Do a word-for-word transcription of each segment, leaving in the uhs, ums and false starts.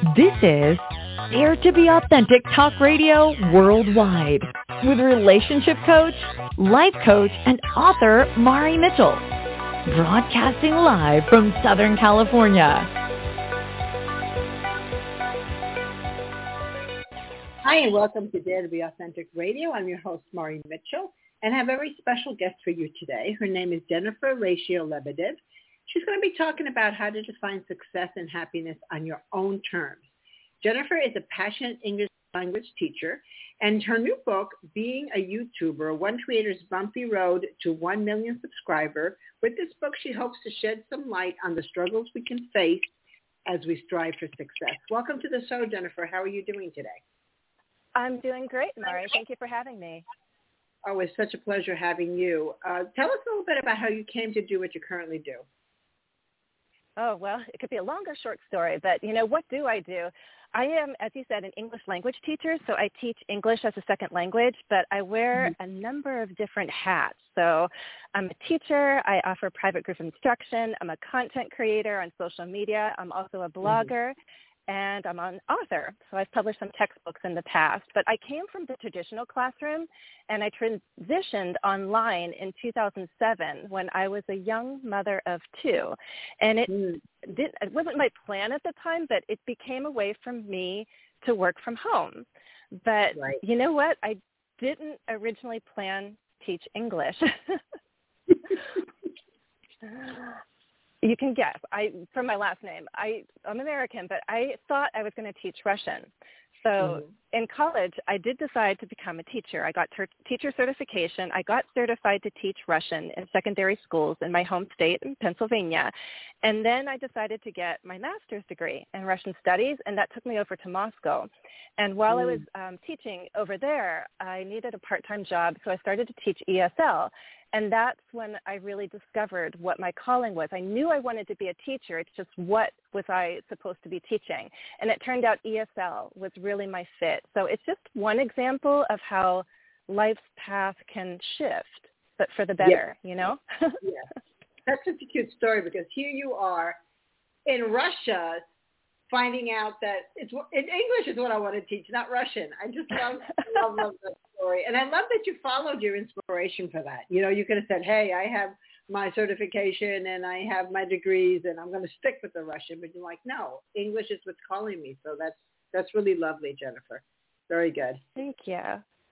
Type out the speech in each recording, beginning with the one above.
This is Dare to be Authentic Talk Radio Worldwide with relationship coach, life coach, and author Mari Mitchell. Broadcasting live from Southern California. Hi, and welcome to Dare to be Authentic Radio. I'm your host, Mari Mitchell, and I have a very special guest for you today. Her name is Jennifer Ratio-Lebedev. She's going to be talking about how to define success and happiness on your own terms. Jennifer is a passionate English language teacher, and her new book, Being a YouTuber, One Creator's Bumpy Road to one million Subscriber. With this book, she hopes to shed some light on the struggles we can face as we strive for success. Welcome to the show, Jennifer. How are you doing today? I'm doing great, Mari. Thank you for having me. Oh, it's such a pleasure having you. Uh, tell us a little bit about how you came to do what you currently do. Oh, well, it could be a long or short story, but, you know, what do I do? I am, as you said, an English language teacher, so I teach English as a second language, but I wear a number of different hats. So I'm a teacher. I offer private group instruction. I'm a content creator on social media. I'm also a blogger. Mm-hmm. And I'm an author, so I've published some textbooks in the past. But I came from the traditional classroom, and I transitioned online in two thousand seven when I was a young mother of two. And it, mm. did, it wasn't my plan at the time, but it became a way for me to work from home. But right. You know what? I didn't originally plan to teach English. You can guess. I from my last name. I, I'm American, but I thought I was going to teach Russian. So mm-hmm. in college, I did decide to become a teacher. I got ter- teacher certification. I got certified to teach Russian in secondary schools in my home state in Pennsylvania. And then I decided to get my master's degree in Russian studies, and that took me over to Moscow. And while mm. I was um, teaching over there, I needed a part-time job, so I started to teach E S L. And that's when I really discovered what my calling was. I knew I wanted to be a teacher. It's just what was I supposed to be teaching? And it turned out E S L was really my fit. So it's just one example of how life's path can shift, but for the better, yes. You know? Yes. That's such a cute story because here you are in Russia finding out that it's in English is what I want to teach, not Russian. I just love, love, love that story. And I love that you followed your inspiration for that. You know, you could have said, hey, I have my certification and I have my degrees and I'm going to stick with the Russian. But you're like, no, English is what's calling me. So that's that's really lovely, Jennifer. Very good. Thank you.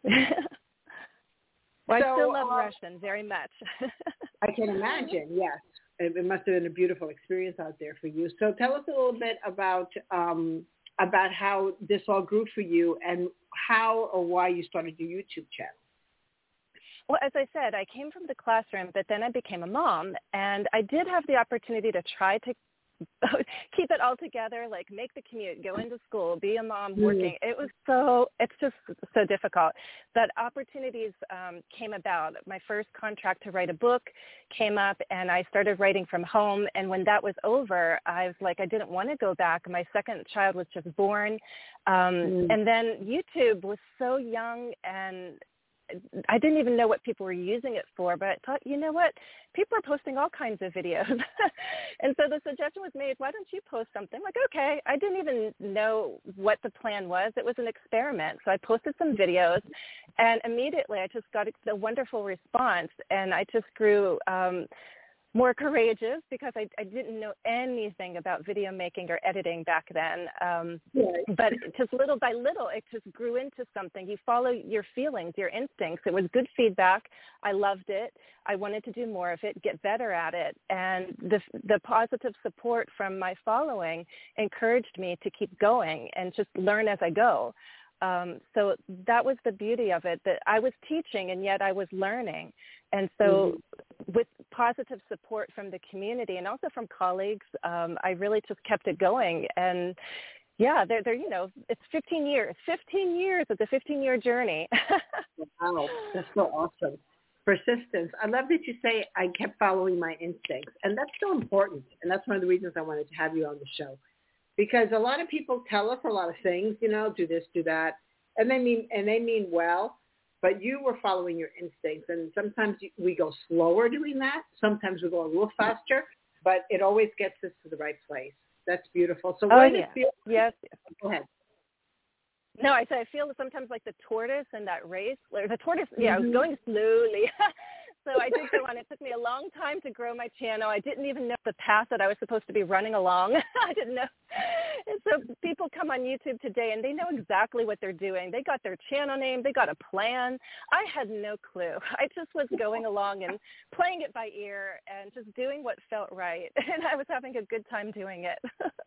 Well, so, I still love um, Russian very much. I can imagine, yes. It must have been a beautiful experience out there for you. So tell us a little bit about um, about how this all grew for you and how or why you started your YouTube channel. Well, as I said, I came from the classroom, but then I became a mom, and I did have the opportunity to try to keep it all together, like make the commute, go into school, be a mom working. It was so, it's just so difficult. But opportunities um, came about. My first contract to write a book came up and I started writing from home. And when that was over, I was like, I didn't want to go back. My second child was just born. Um, mm. And then YouTube was so young and I didn't even know what people were using it for, but I thought, you know what? People are posting all kinds of videos. And so the suggestion was made, why don't you post something? Like, okay, I didn't even know what the plan was. It was an experiment. So I posted some videos, and immediately I just got a wonderful response, and I just grew um, more courageous because I, I didn't know anything about video making or editing back then. Um, yes. But just little by little, it just grew into something. You follow your feelings, your instincts. It was good feedback. I loved it. I wanted to do more of it, get better at it. And the, the positive support from my following encouraged me to keep going and just learn as I go. Um, so that was the beauty of it, that I was teaching and yet I was learning. And so mm-hmm. with positive support from the community and also from colleagues, um, I really just kept it going. And yeah, they're, they're, you know, it's fifteen years, fifteen years. It's a fifteen-year journey. Wow, that's so awesome. Persistence. I love that you say I kept following my instincts. And that's so important. And that's one of the reasons I wanted to have you on the show. Because a lot of people tell us a lot of things, you know, do this, do that, and they mean and they mean well, but you were following your instincts, and sometimes we go slower doing that. Sometimes we go a little faster, but it always gets us to the right place. That's beautiful. So Oh, what does yeah. it feel? Yes, yes. Go ahead. No, I say I feel sometimes like the tortoise in that race. Or the tortoise, yeah, I was Mm-hmm. going slowly. So I did go on. It took me a long time to grow my channel. I didn't even know the path that I was supposed to be running along. I didn't know. And so people come on YouTube today, and they know exactly what they're doing. They got their channel name. They got a plan. I had no clue. I just was going along and playing it by ear and just doing what felt right. And I was having a good time doing it.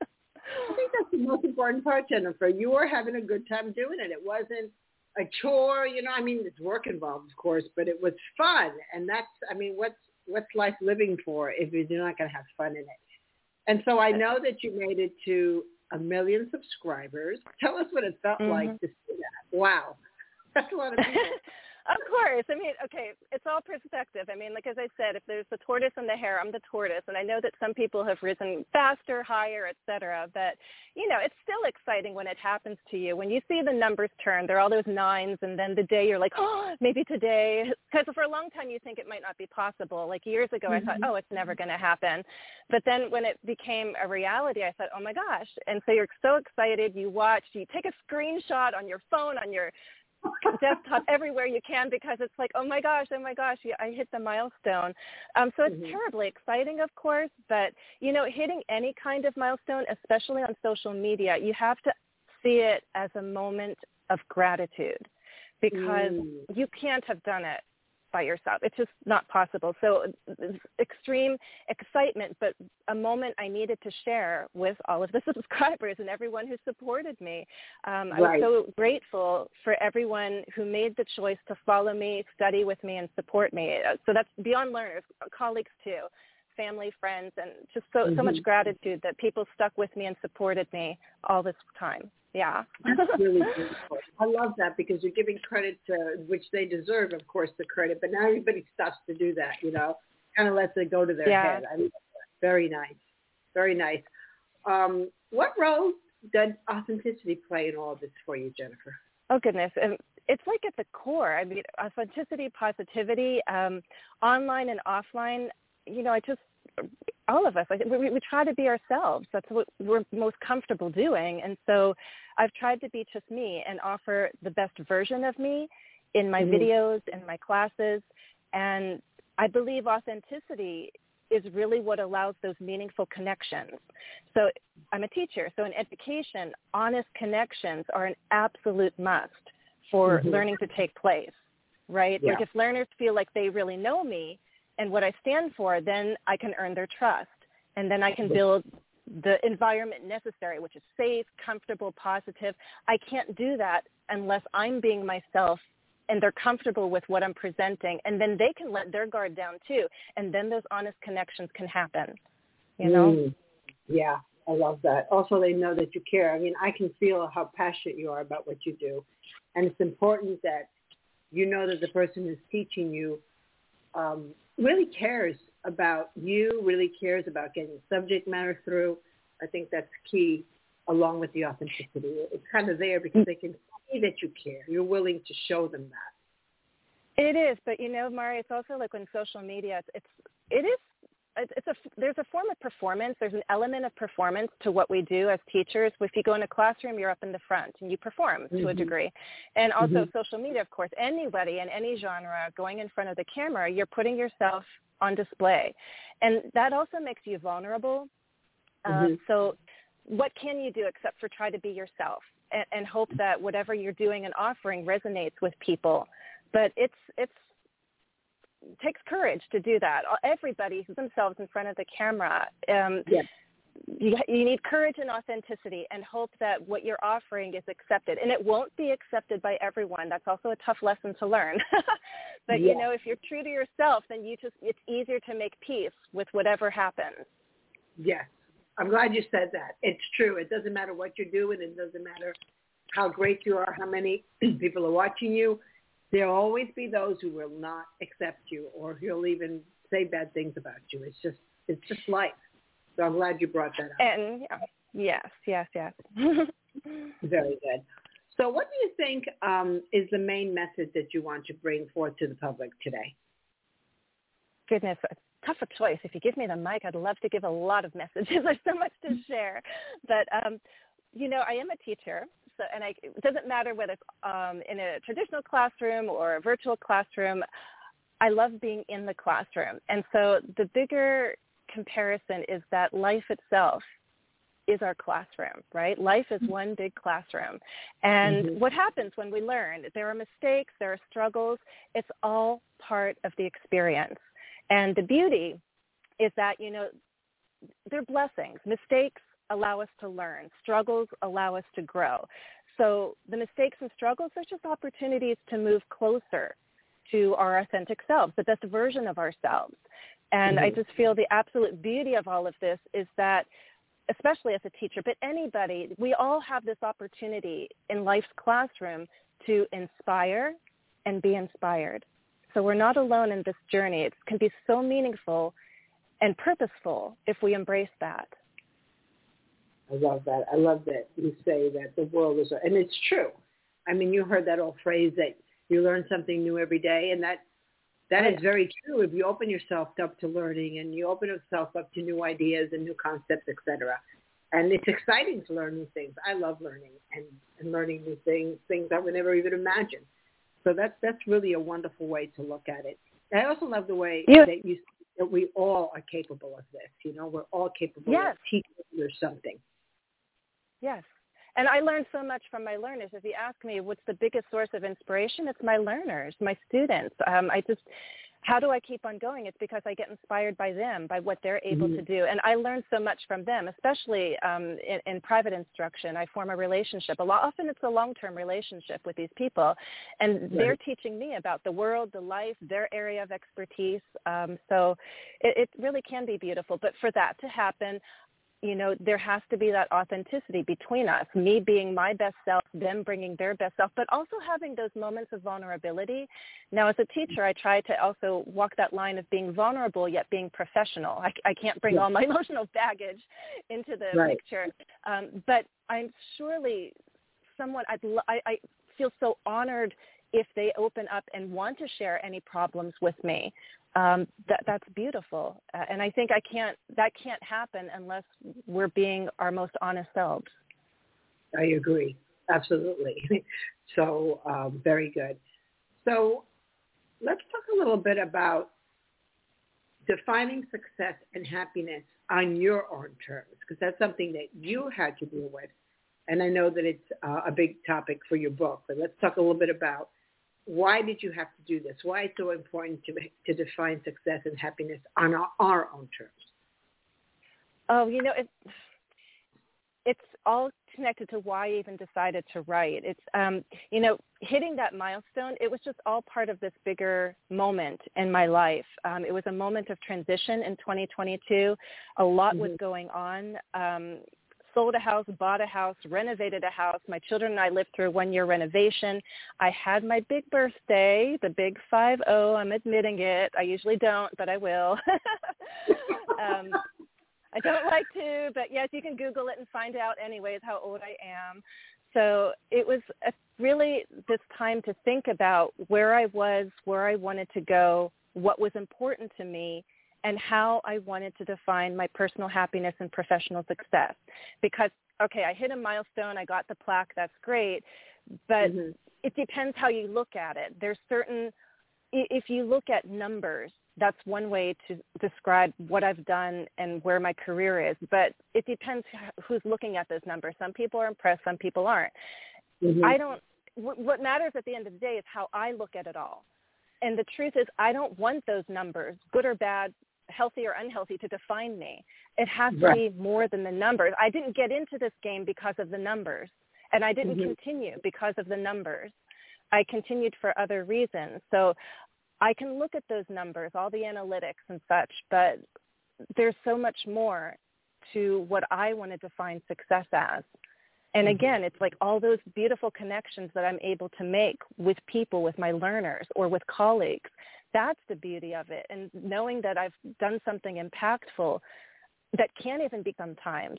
I think that's the most important part, Jennifer. You were having a good time doing it. It wasn't a chore, you know. I mean, there's work involved, of course, but it was fun. And that's, I mean, what's what's life living for if you're not going to have fun in it? And so I know that you made it to a million subscribers. Tell us what it felt mm-hmm. like to see that. Wow. That's a lot of people. Of course. I mean, okay, it's all perspective. I mean, like as I said, if there's the tortoise and the hare, I'm the tortoise. And I know that some people have risen faster, higher, et cetera. But, you know, it's still exciting when it happens to you. When you see the numbers turn, there are all those nines. And then the day you're like, oh, maybe today. Because for a long time you think it might not be possible. Like years ago, mm-hmm. I thought, oh, it's never going to happen. But then when it became a reality, I thought, oh, my gosh. And so you're so excited. You watch, you take a screenshot on your phone, on your desktop, everywhere you can, because it's like, oh my gosh, oh my gosh, I hit the milestone. Um, so it's mm-hmm. terribly exciting, of course, but, you know, hitting any kind of milestone, especially on social media, you have to see it as a moment of gratitude, because mm. you can't have done it by yourself. It's just not possible. So extreme excitement, but a moment I needed to share with all of the subscribers and everyone who supported me. Um, I right. was so grateful for everyone who made the choice to follow me, study with me, and support me. So that's beyond learners, colleagues too, family, friends, and just so, mm-hmm. so much gratitude that people stuck with me and supported me all this time. Yeah. That's really beautiful. I love that, because you're giving credit to, which they deserve, of course, the credit, but now everybody stops to do that, you know, kind of lets it go to their yeah. head. I love that. Very nice. Very nice. Um, what role did authenticity play in all of this for you, Jennifer? Oh, goodness. Um, it's like at the core. I mean, authenticity, positivity, um, online and offline, you know, I just, all of us, I think we, we try to be ourselves. That's what we're most comfortable doing. And so I've tried to be just me and offer the best version of me in my mm-hmm. videos, in my classes. And I believe authenticity is really what allows those meaningful connections. So I'm a teacher. So in education, honest connections are an absolute must for mm-hmm. learning to take place, right? Yeah. Like if learners feel like they really know me and what I stand for, then I can earn their trust. And then I can build the environment necessary, which is safe, comfortable, positive. I can't do that unless I'm being myself and they're comfortable with what I'm presenting. And then they can let their guard down too. And then those honest connections can happen, you know? Mm. Yeah, I love that. Also, they know that you care. I mean, I can feel how passionate you are about what you do. And it's important that you know that the person who's teaching you um, really cares about you, really cares about getting the subject matter through. I think that's key, along with the authenticity. It's kind of there because they can see that you care. You're willing to show them that. It is, but you know, Mari, it's also like when social media, it's, it's it is, it's a, there's a form of performance. There's an element of performance to what we do as teachers. If you go in a classroom, you're up in the front and you perform mm-hmm. to a degree. And also mm-hmm. social media, of course, anybody in any genre going in front of the camera, you're putting yourself on display. And that also makes you vulnerable. Mm-hmm. Um, so what can you do except for try to be yourself and, and hope that whatever you're doing and offering resonates with people? But it's it's it takes courage to do that. Everybody themselves in front of the camera. Um, yes. you, you need courage and authenticity and hope that what you're offering is accepted. And it won't be accepted by everyone. That's also a tough lesson to learn. But, yes. you know, if you're true to yourself, then you just it's easier to make peace with whatever happens. Yes. I'm glad you said that. It's true. It doesn't matter what you're doing. It doesn't matter how great you are, how many people are watching you. There will always be those who will not accept you or who'll even say bad things about you. It's just it's just life. So I'm glad you brought that up. And yeah, yes, yes, yes. Very good. So what do you think um, is the main message that you want to bring forth to the public today? Goodness, tough a choice. If you give me the mic, I'd love to give a lot of messages. There's so much to share. But, um, you know, I am a teacher. So, and I, it doesn't matter whether it's um, in a traditional classroom or a virtual classroom. I love being in the classroom. And so the bigger comparison is that life itself is our classroom, right? Life is one big classroom. And mm-hmm. what happens when we learn? There are mistakes, there are struggles. It's all part of the experience. And the beauty is that, you know, they're blessings. Mistakes allow us to learn. Struggles allow us to grow. So the mistakes and struggles are just opportunities to move closer to our authentic selves, the best version of ourselves. And mm-hmm. I just feel the absolute beauty of all of this is that, especially as a teacher, but anybody, we all have this opportunity in life's classroom to inspire and be inspired. So we're not alone in this journey. It can be so meaningful and purposeful if we embrace that. I love that. I love that you say that the world is, and it's true. I mean, you heard that old phrase that you learn something new every day, and that that is very true. If you open yourself up to learning and you open yourself up to new ideas and new concepts, et cetera. And it's exciting to learn new things. I love learning and, and learning new things, things I would never even imagine. So that's, that's really a wonderful way to look at it. And I also love the way yeah. that you that we all are capable of this. You know, we're all capable yes. of teaching others something. Yes. And I learned so much from my learners. If you ask me what's the biggest source of inspiration, it's my learners, my students. Um, I just, how do I keep on going? It's because I get inspired by them, by what they're able mm-hmm. to do. And I learn so much from them, especially um, in, in private instruction. I form a relationship. A lot, often it's a long-term relationship with these people. And right. they're teaching me about the world, the life, their area of expertise. Um, so it, it really can be beautiful. But for that to happen, you know, there has to be that authenticity between us, me being my best self, them bringing their best self, but also having those moments of vulnerability. Now, as a teacher, I try to also walk that line of being vulnerable yet being professional. I, I can't bring all my emotional baggage into the right. picture, um, but I'm surely someone, I'd, I, I feel so honored if they open up and want to share any problems with me. Um, that, that's beautiful. Uh, and I think I can't, that can't happen unless we're being our most honest selves. I agree. Absolutely. So um, very good. So let's talk a little bit about defining success and happiness on your own terms, because that's something that you had to deal with. And I know that it's uh, a big topic for your book, but let's talk a little bit about why did you have to do this? Why it's so important to to define success and happiness on our, our own terms? Oh, you know, it, it's all connected to why I even decided to write. It's, um, you know, hitting that milestone, it was just all part of this bigger moment in my life. Um, it was a moment of transition in twenty twenty-two. A lot mm-hmm. was going on. Um, sold a house, bought a house, renovated a house. My children and I lived through a one-year renovation. I had my big birthday, the big five oh. I'm admitting it. I usually don't, but I will. um, I don't like to, but yes, you can Google it and find out anyways how old I am. So it was a, really this time to think about where I was, where I wanted to go, what was important to me, and how I wanted to define my personal happiness and professional success. Because, okay, I hit a milestone, I got the plaque, that's great, but mm-hmm. it depends how you look at it. There's certain, if you look at numbers, that's one way to describe what I've done and where my career is, but it depends who's looking at those numbers. Some people are impressed, some people aren't. Mm-hmm. I don't, what matters at the end of the day is how I look at it all. And the truth is, I don't want those numbers, good or bad, healthy or unhealthy, to define me. It has to right. be more than the numbers. I didn't get into this game because of the numbers, and I didn't mm-hmm. continue because of the numbers. I continued for other reasons. So I can look at those numbers, all the analytics and such, but there's so much more to what I want to define success as. And again, it's like all those beautiful connections that I'm able to make with people, with my learners or with colleagues. That's the beauty of it. And knowing that I've done something impactful that can even be sometimes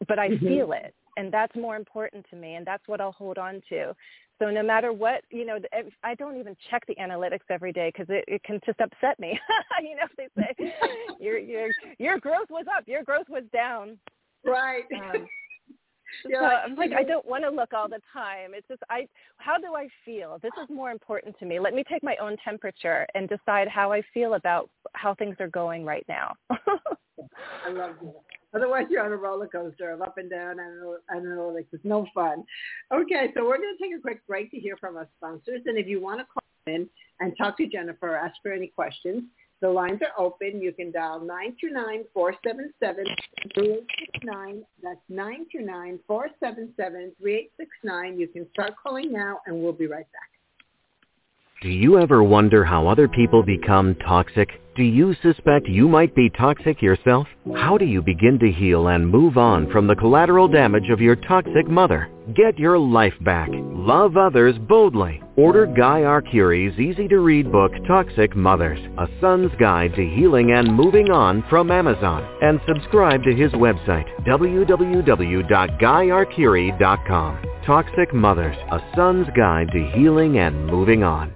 but I mm-hmm. feel it. And that's more important to me, and that's what I'll hold on to. So no matter what, you know, I don't even check the analytics every day because it, it can just upset me. You know, they say your your your growth was up, your growth was down. Right. Um, so like, I'm like, I don't want to look all the time. It's just, I. How do I feel? This is more important to me. Let me take my own temperature and decide how I feel about how things are going right now. I love that. Otherwise, you're on a roller coaster of up and down and analytics. It's no fun. Okay, so we're going to take a quick break to hear from our sponsors. And if you want to call in and talk to Jennifer or ask her any questions, the lines are open. You can dial nine two nine, four seven seven, three eight six nine. That's nine two nine, four seven seven, three eight six nine. You can start calling now, and we'll be right back. Do you ever wonder how other people become toxic? Do you suspect you might be toxic yourself? How do you begin to heal and move on from the collateral damage of your toxic mother? Get your life back. Love others boldly. Order Guy Arcuri's easy-to-read book, Toxic Mothers, A Son's Guide to Healing and Moving On from Amazon. And subscribe to his website, w w w dot guy arcuri dot com. Toxic Mothers, A Son's Guide to Healing and Moving On.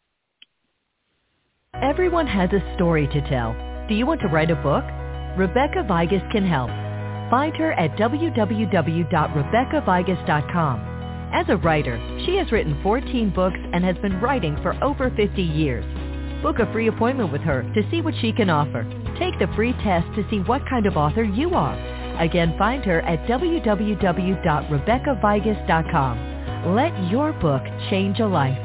Everyone has a story to tell. Do you want to write a book? Rebecca Vigas can help. Find her at w w w dot rebecca vigas dot com. As a writer, she has written fourteen books and has been writing for over fifty years. Book a free appointment with her to see what she can offer. Take the free test to see what kind of author you are. Again, find her at w w w dot rebecca vigas dot com. Let your book change a life.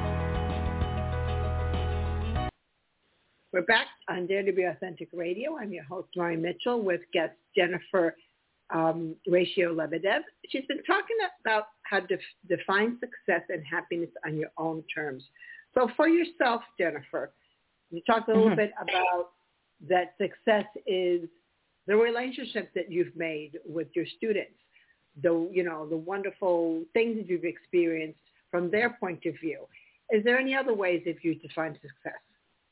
We're back on Dare to Be Authentic Radio. I'm your host, Mari Mitchell, with guest Jennifer um, Ratio Lebedev. She's been talking about how to def- define success and happiness on your own terms. So for yourself, Jennifer, you talked a little mm-hmm. bit about that success is the relationships that you've made with your students, the, you know, the wonderful things that you've experienced from their point of view. Is there any other ways that you define success?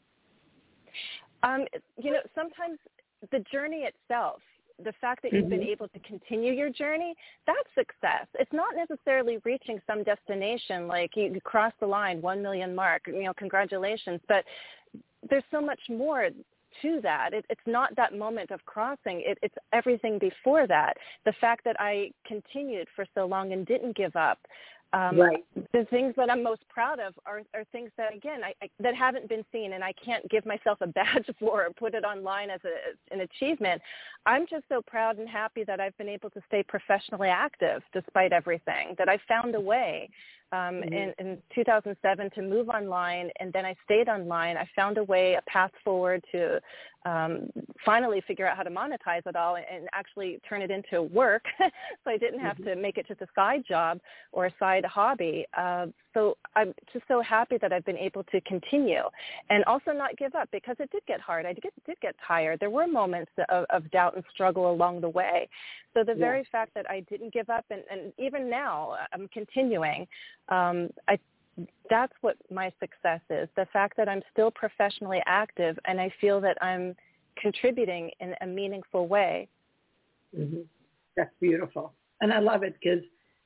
Um, you know, sometimes the journey itself, the fact that you've mm-hmm. been able to continue your journey, that's success. It's not necessarily reaching some destination like you cross the line, one million mark, you know, congratulations. But there's so much more to that. It, it's not that moment of crossing. It, it's everything before that. The fact that I continued for so long and didn't give up. Um, right. The things that I'm most proud of are, are things that, again, I, I, that haven't been seen, and I can't give myself a badge for or put it online as a, an achievement. I'm just so proud and happy that I've been able to stay professionally active despite everything, that I found a way um, mm-hmm. in, in two thousand seven to move online, and then I stayed online. I found a way, a path forward to um, finally figure out how to monetize it all and actually turn it into work so I didn't have mm-hmm. to make it just a side job or a side hobby. Uh, so I'm just so happy that I've been able to continue and also not give up, because it did get hard. I did, did get tired. There were moments of, of doubt and struggle along the way. So the yeah. very fact that I didn't give up, and, and even now I'm continuing, um, I that's what my success is, the fact that I'm still professionally active and I feel that I'm contributing in a meaningful way. Mm-hmm. That's beautiful. And I love it because,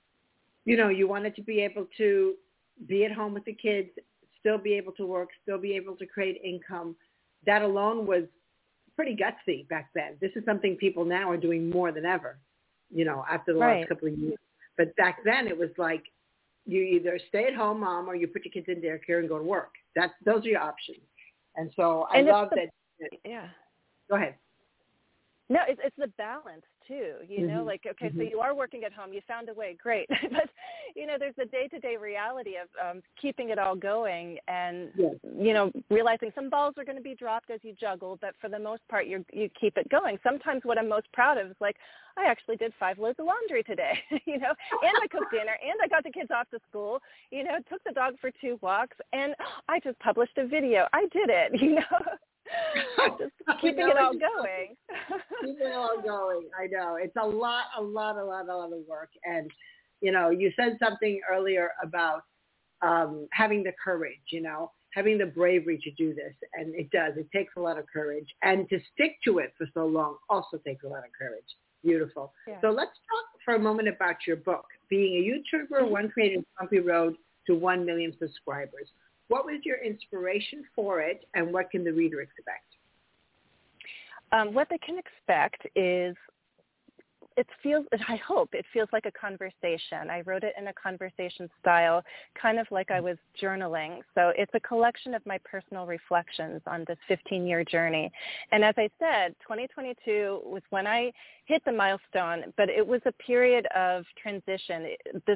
you know, you wanted to be able to be at home with the kids, still be able to work, still be able to create income. That alone was pretty gutsy back then. This is something people now are doing more than ever, you know, after the right. last couple of years. But back then it was like, you either stay at home, mom, or you put your kids in daycare and go to work. That's those are your options. And so I and love the, that. Yeah. Go ahead. No, it's, it's the balance too, you mm-hmm. know, like, okay, mm-hmm. so you are working at home, you found a way, great. But, you know, there's the day-to-day reality of um, keeping it all going and, yes. you know, realizing some balls are going to be dropped as you juggle, but for the most part, you you keep it going. Sometimes what I'm most proud of is like, I actually did five loads of laundry today, you know, and I cooked dinner, and I got the kids off to school, you know, took the dog for two walks, and I just published a video. I did it, you know. Just keeping it all going. Keeping it all going. I know. It's a lot, a lot, a lot, a lot of work. And, you know, you said something earlier about um, having the courage, you know, having the bravery to do this. And it does. It takes a lot of courage. And to stick to it for so long also takes a lot of courage. Beautiful. Yeah. So let's talk for a moment about your book, Being a YouTuber, One Creative Bumpy Road to one million Subscribers. What was your inspiration for it, and what can the reader expect? Um, what they can expect is, it feels, I hope it feels like a conversation. I wrote it in a conversation style, kind of like I was journaling. So it's a collection of my personal reflections on this fifteen-year journey. And as I said, twenty twenty-two was when I hit the milestone, but it was a period of transition. This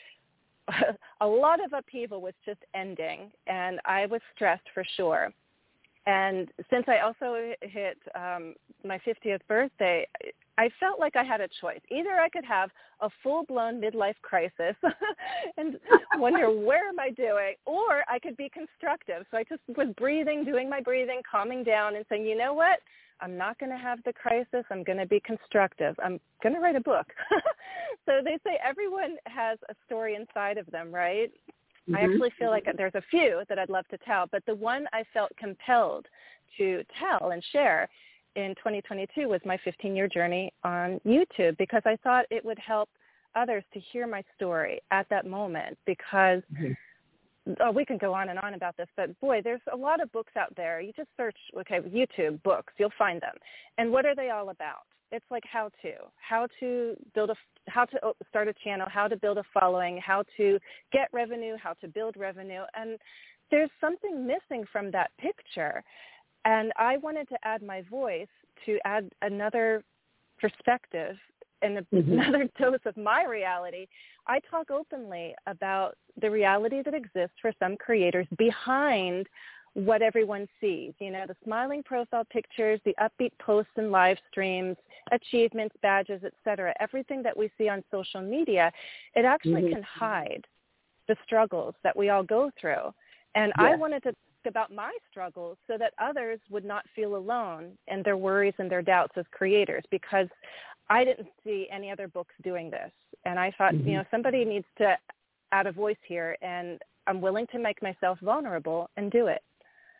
a lot of upheaval was just ending, and I was stressed for sure. And since I also hit um, my fiftieth birthday, I felt like I had a choice. Either I could have a full-blown midlife crisis and wonder, where am I doing? Or I could be constructive. So I just was breathing, doing my breathing, calming down and saying, you know what? I'm not going to have the crisis. I'm going to be constructive. I'm going to write a book. So they say everyone has a story inside of them, right? Mm-hmm. I actually feel like there's a few that I'd love to tell, but the one I felt compelled to tell and share in twenty twenty-two was my fifteen-year journey on YouTube, because I thought it would help others to hear my story at that moment, because mm-hmm. oh, we can go on and on about this, but boy, there's a lot of books out there. You just search, okay, YouTube books, you'll find them. And what are they all about? It's like how to, how to build a, how to start a channel, how to build a following, how to get revenue, how to build revenue. And there's something missing from that picture. And I wanted to add my voice to add another perspective and mm-hmm. another dose of my reality. I talk openly about the reality that exists for some creators behind what everyone sees. You know, the smiling profile pictures, the upbeat posts and live streams, achievements, badges, et cetera. Everything that we see on social media, it actually mm-hmm. can hide the struggles that we all go through. And yeah. I wanted to about my struggles so that others would not feel alone in their worries and their doubts as creators, because I didn't see any other books doing this. And I thought, mm-hmm. you know, somebody needs to add a voice here, and I'm willing to make myself vulnerable and do it.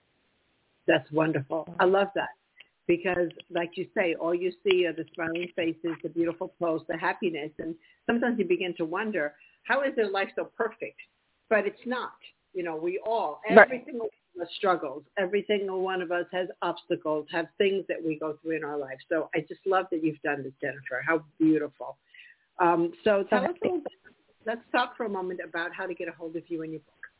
That's wonderful. I love that, because like you say, all you see are the smiling faces, the beautiful posts, the happiness. And sometimes you begin to wonder, how is their life so perfect? But it's not. You know, we all, every right. single one of us struggles. Every single one of us has obstacles, have things that we go through in our life. So I just love that you've done this, Jennifer. How beautiful. Um, so tell us a little bit. Let's talk for a moment about how to get a hold of you and your book.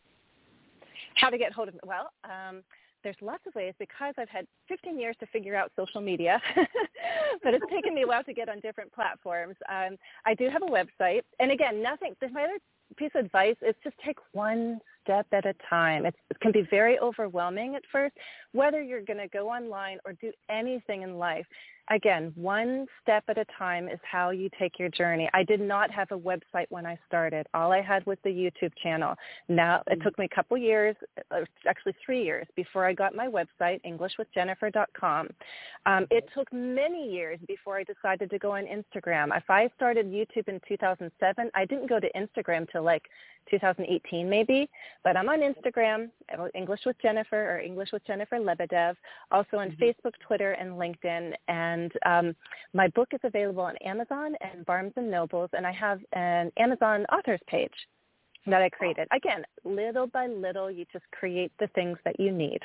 How to get hold of me? Well, um, there's lots of ways, because I've had fifteen years to figure out social media, but it's taken me a while to get on different platforms. Um, I do have a website. And again, nothing, my other piece of advice is just take one step at a time. It's, it can be very overwhelming at first, whether you're going to go online or do anything in life. Again, one step at a time is how you take your journey. I did not have a website when I started. All I had was the YouTube channel. Now, it took me a couple years, actually three years, before I got my website, english with jennifer dot com. Um, it took many years before I decided to go on Instagram. If I started YouTube in two thousand seven, I didn't go to Instagram till like two thousand eighteen maybe, but I'm on Instagram, English with Jennifer or English with Jennifer Lebedev, also on mm-hmm. Facebook, Twitter, and LinkedIn. And um, my book is available on Amazon and Barnes and Nobles, and I have an Amazon authors page that I created. Again, little by little, you just create the things that you need.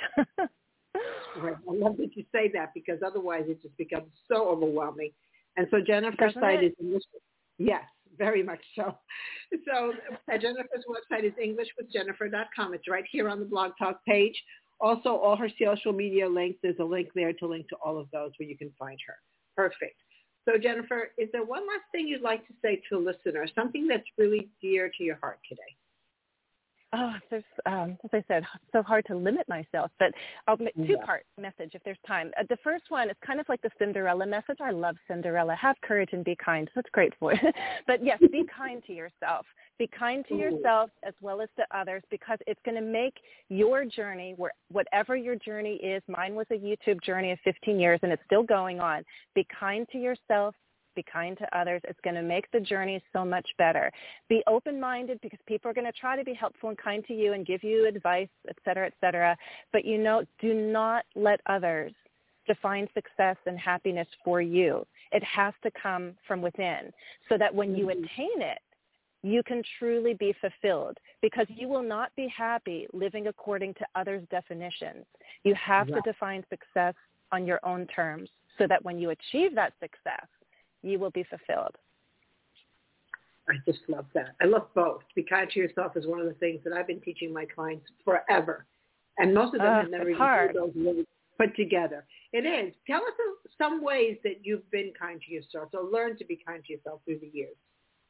Right. I love that you say that, because otherwise it just becomes so overwhelming. And so Jennifer's Doesn't site it? is English. Yes, very much so. So uh, Jennifer's website is english with jennifer dot com. It's right here on the Blog Talk page. Also, all her social media links, there's a link there to link to all of those where you can find her. Perfect. So Jennifer, is there one last thing you'd like to say to a listener, something that's really dear to your heart today? Oh, there's, um, as I said, so hard to limit myself, but I'll make two-part yeah. message if there's time. Uh, the first one is kind of like the Cinderella message. I love Cinderella. Have courage and be kind. That's great for you. But yes, be kind to yourself. Be kind to yourself as well as to others, because it's going to make your journey, where, whatever your journey is. Mine was a YouTube journey of fifteen years, and it's still going on. Be kind to yourself. Be kind to others. It's going to make the journey so much better. Be open-minded, because people are going to try to be helpful and kind to you and give you advice, et cetera, et cetera. But, you know, do not let others define success and happiness for you. It has to come from within so that when you attain it, you can truly be fulfilled, because you will not be happy living according to others' definitions. You have right. to define success on your own terms so that when you achieve that success, you will be fulfilled. I just love that. I love both. Be kind to yourself is one of the things that I've been teaching my clients forever. And most of them uh, have never even hard. heard those words put together. It is. Tell us some ways that you've been kind to yourself, or learned to be kind to yourself through the years.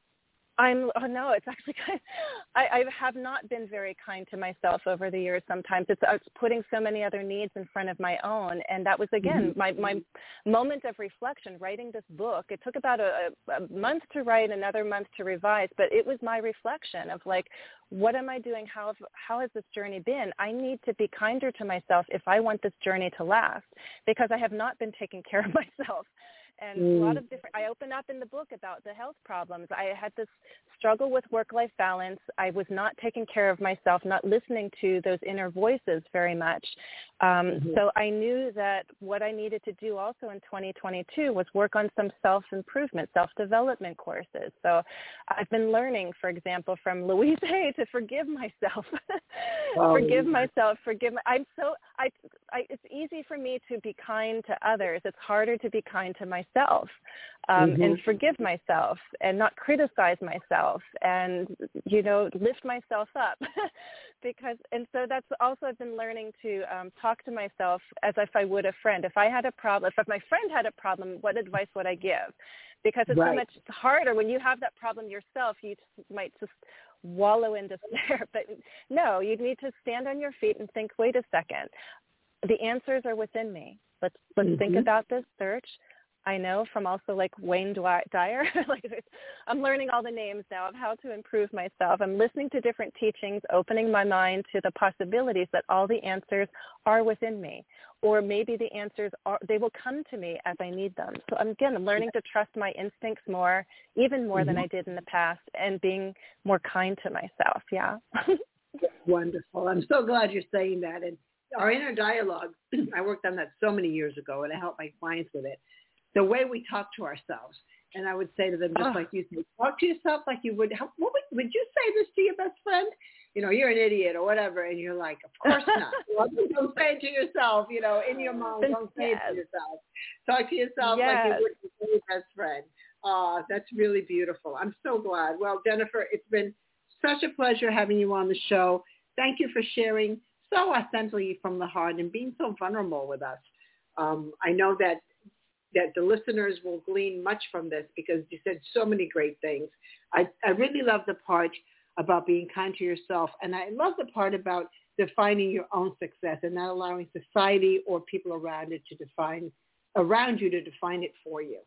I'm, oh no, it's actually kind of, I, I have not been very kind to myself over the years sometimes. It's, it's putting so many other needs in front of my own. And that was, again, mm-hmm. my, my moment of reflection, writing this book. It took about a, a month to write, another month to revise, but it was my reflection of like, what am I doing? How, how has this journey been? I need to be kinder to myself if I want this journey to last, because I have not been taking care of myself. And mm. a lot of different, I open up in the book about the health problems. I had this struggle with work-life balance. I was not taking care of myself, not listening to those inner voices very much. Um, mm-hmm. So I knew that what I needed to do also in twenty twenty-two was work on some self-improvement, self-development courses. So I've been learning, for example, from Louise Hay to forgive myself. Oh, forgive yeah. myself, forgive my, I'm so, I, I, it's easy for me to be kind to others. It's harder to be kind to myself. Self, um, mm-hmm. and forgive myself and not criticize myself and, you know, lift myself up because, and so that's also I've been learning to um, talk to myself as if I would a friend. If I had a problem, if my friend had a problem, what advice would I give? Because it's right. so much harder when you have that problem yourself. You just might just wallow in despair, but no, you need to stand on your feet and think, wait a second, the answers are within me. Let's, let's mm-hmm. think about this, search. I know from also like Wayne Dyer, like I'm learning all the names now of how to improve myself. I'm listening to different teachings, opening my mind to the possibilities that all the answers are within me, or maybe the answers are, they will come to me as I need them. So I'm, again, I'm learning to trust my instincts more, even more mm-hmm. than I did in the past, and being more kind to myself. Yeah. Wonderful. I'm so glad you're saying that. And our inner dialogue, I worked on that so many years ago, and I help my clients with it. The way we talk to ourselves. And I would say to them, just oh. like you say, talk to yourself like you would, how, what would, would you say this to your best friend? You know, you're an idiot or whatever. And you're like, of course not. Well, don't say it to yourself, you know, in your mind, don't say yes. it to yourself. Talk to yourself yes. like you would to your best friend. Oh, that's really beautiful. I'm so glad. Well, Jennifer, it's been such a pleasure having you on the show. Thank you for sharing so authentically from the heart and being so vulnerable with us. Um, I know that that the listeners will glean much from this because you said so many great things. I, I really love the part about being kind to yourself, and I love the part about defining your own success and not allowing society or people around it to define, around you to define it for you.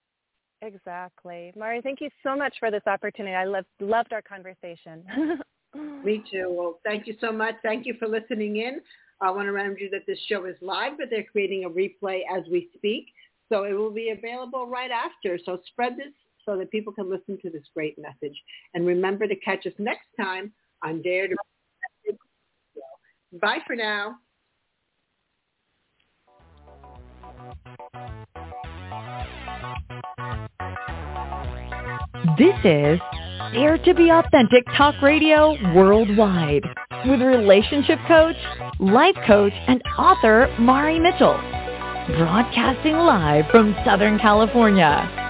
Exactly. Mari, thank you so much for this opportunity. I loved, loved our conversation. Me too. Well, thank you so much. Thank you for listening in. I want to remind you that this show is live, but they're creating a replay as we speak. So it will be available right after. So spread this so that people can listen to this great message. And remember to catch us next time on Dare to Be. Bye for now. This is Dare to Be Authentic Talk Radio Worldwide with relationship coach, life coach, and author Mari Mitchell. Broadcasting live from Southern California.